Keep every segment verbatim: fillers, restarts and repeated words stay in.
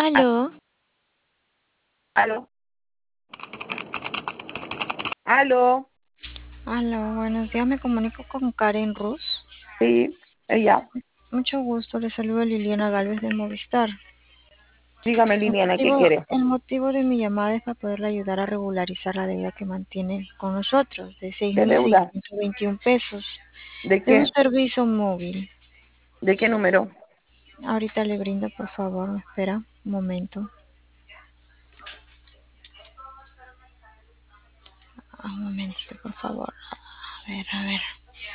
Ah, Aló, aló, aló, aló, buenos días, me comunico con Karen Ruz. sí, ella. Mucho gusto, le saludo Liliana Galvez de Movistar. Dígame, El Liliana, ¿qué motivo, quiere? el motivo de mi llamada es para poderle ayudar a regularizar la deuda que mantiene con nosotros, de seis ¿De mil deuda? seiscientos veintiún pesos, ¿De de un qué? servicio móvil. ¿De qué número? Ahorita le brindo, por favor, me espera un momento. Ah, un momentito, por favor. A ver, a ver.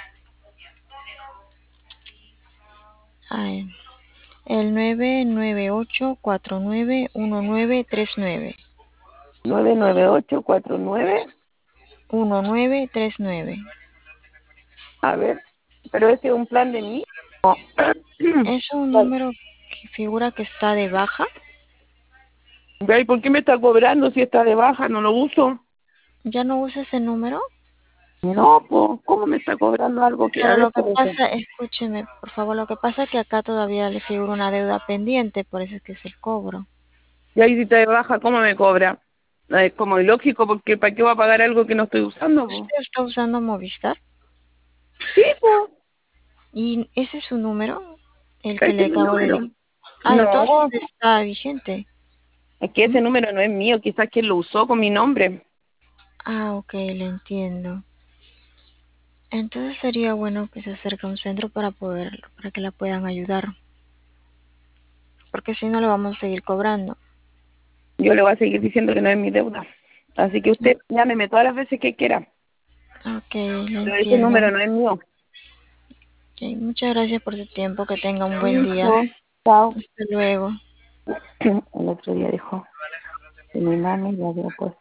Ay, el nueve nueve ocho cuatro nueve uno nueve tres nueve. Nueve nueve ocho cuatro nueve. uno nueve tres nueve. A ver, ¿pero ese es un plan de mí? No. Es un Vale. número que figura que está de baja. Ve, ¿y por qué me está cobrando si está de baja? ¿No lo uso? ¿Ya no usa ese número? No, pues, ¿cómo me está cobrando algo que, a Pero ver, lo que espérese. pasa, escúcheme, por favor, lo que pasa es que acá todavía le figura una deuda pendiente, por eso es que es el cobro. Y ahí si está de baja, ¿cómo me cobra? Es como ilógico, porque ¿para qué voy a pagar algo que no estoy usando, po? ¿Usted está usando Movistar? Sí, pues, ¿Y ese es su número? El que ese le es mi acabo de número. decir. Ah, entonces No, está vigente. es que ¿Mm? ese número no es mío, quizás quien lo usó con mi nombre. Ah, ok, le entiendo. Entonces sería bueno que se acerque a un centro para poder, para que la puedan ayudar, porque si no le vamos a seguir cobrando. Yo le voy a seguir diciendo que no es mi deuda. Así que usted llámeme todas las veces que quiera. Ok, le Pero ese entiendo. número no es mío. Ok, muchas gracias por su tiempo, que tenga un buen día. Listo. Chao. Hasta luego. El otro día dijo que mi mami le había puesto